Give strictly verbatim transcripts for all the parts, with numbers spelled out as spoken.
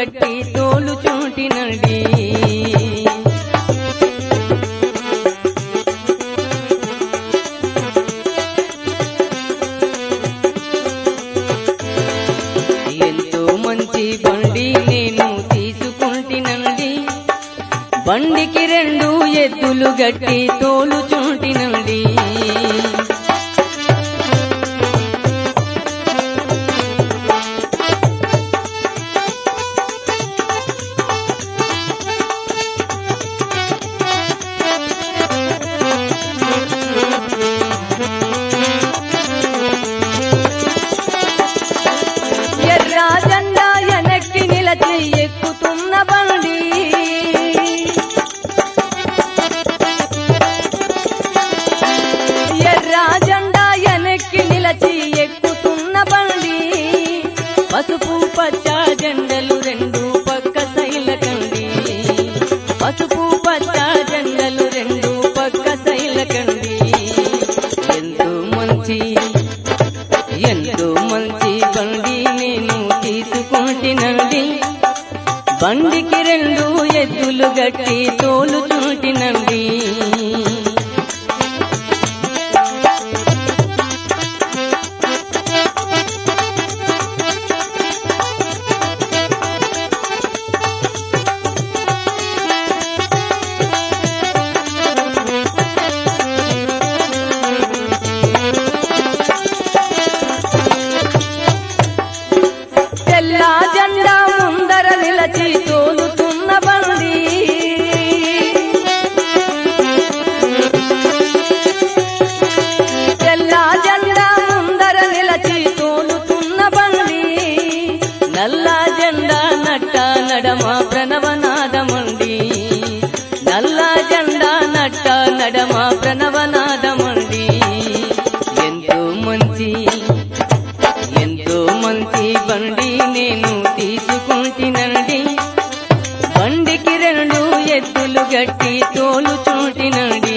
గట్టి తోలుచుంటినండి ఎంతో మంచి బండి నేను తీసుకుంటినండి బండికి రెండు ఎద్దులు గట్టి తోలుచుంటినండి ఎర్ర జెండా వెనక్కి నిలచి ఎక్కుతున్న బండి ఎర్ర జెండా వెనక్కి నిలచి ఎక్కుతున్న బండి పసుపు పచ్చ జెండలు రెండు పక్క సైలకండి పసుపు పచ్చ జెండలు రెండు పక్క సైలకండి ఎంతో మంచి ఎంతో మంచి బండి నేను తీసుకుంటినండి బండికి రెండు ఎద్దులు గట్టి తోలుచుంటినండి తెల్ల జెండా ముందర నిలచి తోలుతున్న బండి తెల్ల జెండా ముందర నిలచి తోలుతున్న బండి నల్ల జెండా నట్ట నడమ ప్రణవనాదమండి నల్ల జెండా నట్ట నడమ ప్రణవనాదమండి ఎంతో మంచి ఎంతో మంచి బండి నేను తీసుకుంటినండి బండికి రెండు ఎద్దులు గట్టి తోలుచుంటినండి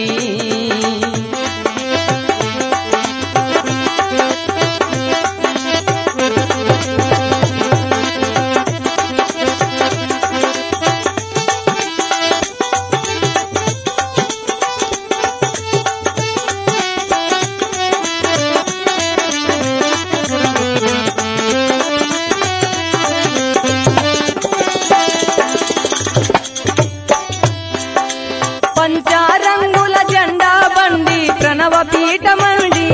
పంచరంగుల జెండా బండి ప్రణవ పీఠమండి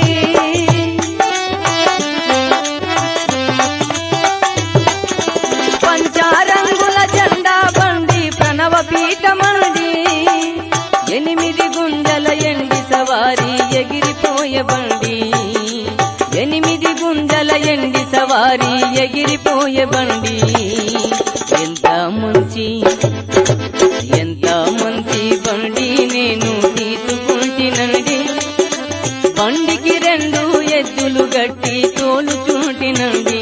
పంచరంగుల జెండా బండి ప్రణవ పీఠమండి ఎనిమిది గుంజల ఎండి సవారి ఎగిరిపోయే బండి ఎనిమిది గుంజల ఎండి సవారి ఎగిరిపోయే బండి ఎంత మంచి ఎంత మంచి బండి నేను తీసుకుంటినండి బండికి రెండు ఎద్దులు గట్టి తోలుచుంటినండి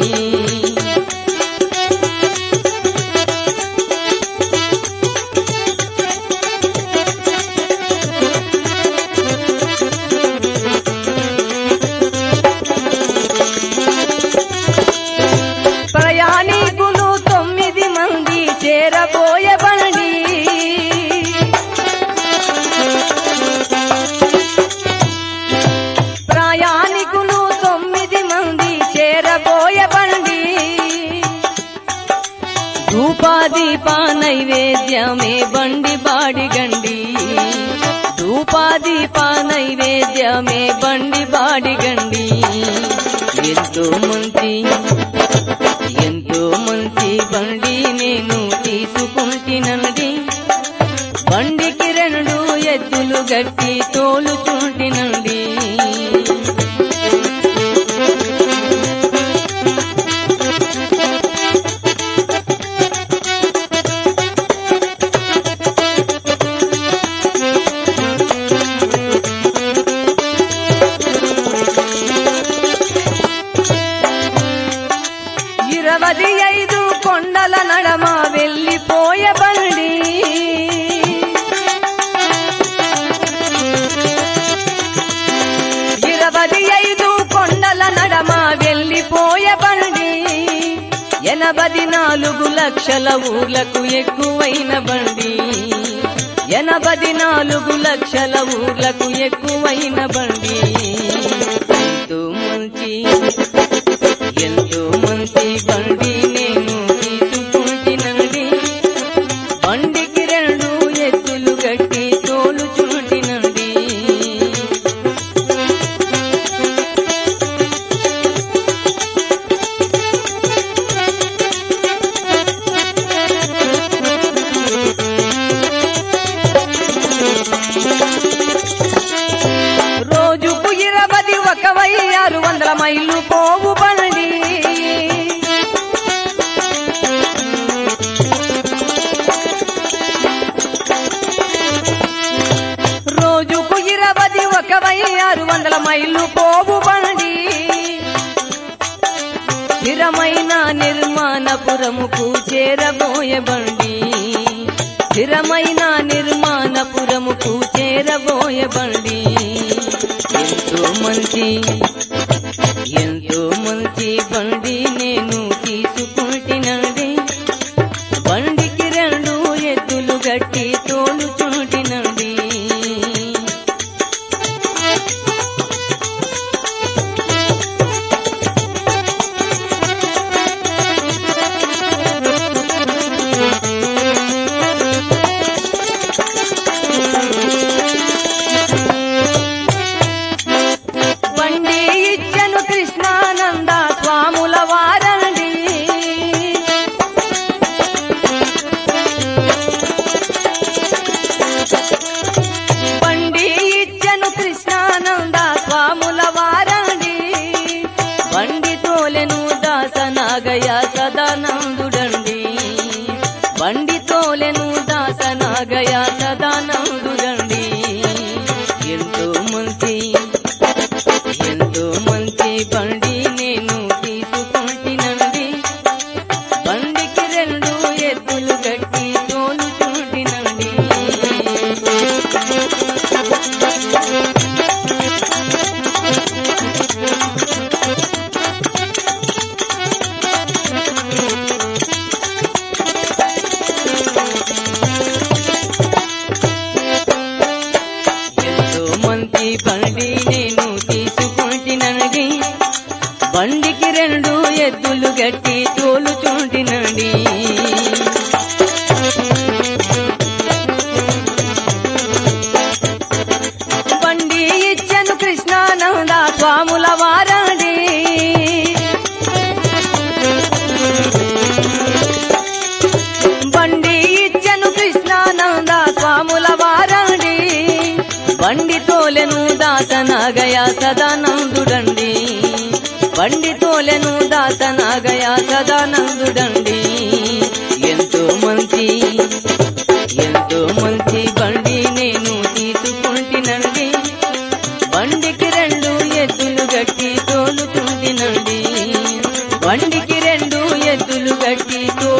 ప్రయాణికులు తొమ్మిది మంది చేరబోయే బండి ప్రయాణికులు తొమ్మిది మంది చేరబోయే బండి ధూపాదీప నైవేద్యమే బండి బాడిగండి ధూపాదీప నైవేద్యమే బండి బాడిగండి ఎంతో మంచి ఎంతో మంచి బండి నేను తీసుకుంటినండి బండికి రెండు ఎద్దులు గట్టి తోలుచుంటినండి ఎనభై నాలుగు లక్షల ఊర్లకు ఎక్కువైన బండి ఎనభై నాలుగు లక్షల ఊర్లకు ఎక్కువైన బండి ఎంతో మంచి ఎంతో మంచి బండి నేను తీసుకుంటినండి బండికి రెండు ఎత్తులు గట్టి తోలుచుంటినండి రోజుకు ఇరవై ఒక వెయ్యి ఆరు వందల మైళ్ళు పోవు బండి రోజుకు ఇరవై ఒక వెయ్యి ఆరు వందల మైళ్ళు పోవు బండి స్థిరమైన నిర్మాణపురముకు చేరబోయే బండి స్థిరమైన నిర్మాణపురముకు చేరబోయే బండి ఎంతో మంచి ఎంతో మంచి బండి నేను తీసుకుంటినండి బండికి రెండు ఎద్దులు గట్టి తోలుచుంటినండి బండి ఇచ్చను కృష్ణానంద స్వాముల వారండి బండి ఇచ్చను కృష్ణానంద స్వాముల వారండి బండి తోలెను దాసనాగయ సదానందుడండి బండి తోలెను దాసనాగయ సదానందుడండి ఎంతో మంచి ఎంతో మంచి బండి నేను తీసుకుంటినండి బండికి రెండు ఎద్దులు గట్టి తోలుచుంటినండి ఎంతో మంచి బండి నేను తీసుకుంటినండి బండికి రెండు ఎద్దులు గట్టి తోలుచుంటినండి బండి ఇచ్చను కృష్ణానంద స్వాముల వారండి బండి ఇచ్చను కృష్ణానంద స్వాముల వారండి బండి తోలెను దాసనాగయ సదానందుడండి బండి తోలెను దాసనాగయ సదానందుడండి ఎంతో మంచి ఎంతో మంచి బండి నేను తీసుకుంటినండి బండికి రెండు ఎద్దులు గట్టి తోలుతుంటినండి బండికి రెండు ఎద్దులు గట్టి తో